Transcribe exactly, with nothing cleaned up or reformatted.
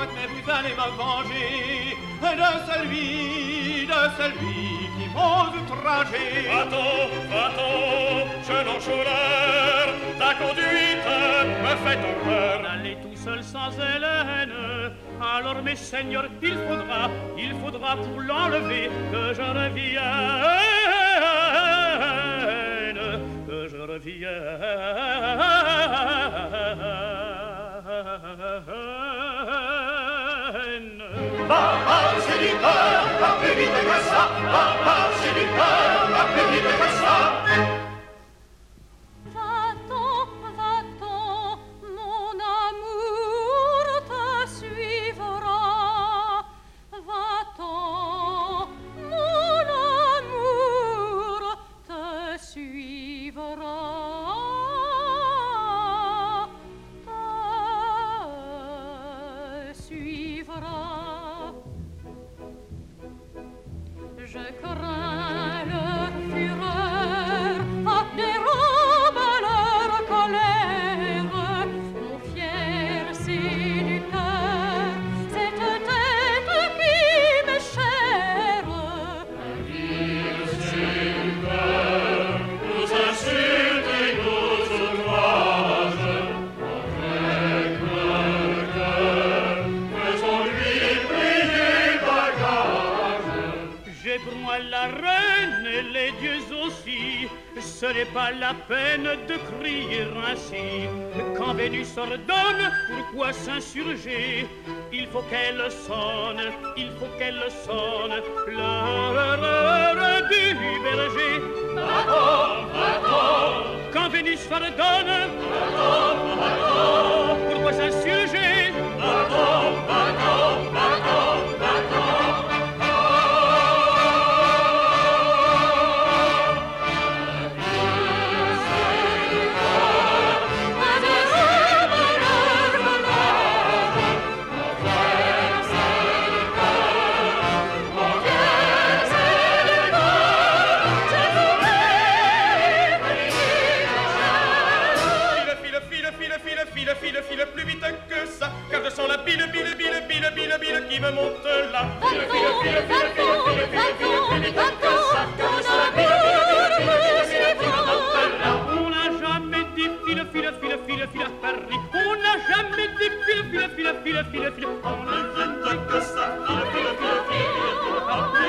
souhaite, mais vous allez me venger de celui, de celui qui m'ose outrager. Va-t'en, va-t'en, jeune enjôleur, ta conduite me fait horreur. Allez tout seul sans Hélène, alors mes seigneurs, il faudra, il faudra pour l'enlever que je revienne, que je revienne. Va, va, séducteur, va plus vite que ça. Va, va, séducteur, va plus vite que ça. Va-t'en, va-t'en, mon amour te suivra. Va-t'en, mon amour te suivra. Te suivra. Je crains leur fureur, ah, dérobe leur colère. Mon fier séducteur, cette tête qui m'est chère. Un vil séducteur nous insulte et nous outrage. Avec le cœur, faisons-lui plier bagage. J'ai pour moi la reine et les dieux aussi. Ce n'est pas la peine de crier ainsi. Quand Vénus ordonne, pourquoi s'insurger? Il faut qu'elle sonne, il faut qu'elle sonne l'heure du berger. Va-t'en, va-t'en, Quand Vénus ordonne, va-t'en, va-t'en, pourquoi s'insurger? va-t'en, va-t'en, va-t'en, va-t'en. File, file, file plus vite que ça, car je sens la bile, bile, bile, bile, bile, bile qui me monte là. File, file, file, file, file, file, file, file, plus vite que ça, car je sens la bile, bile, bile, bile, bile qui me monte là. On n'a jamais dit file, file, file, file, file à Paris. On n'a jamais dit file, file, file, file, file, file. Plus vite que ça, file, file, file, file, file,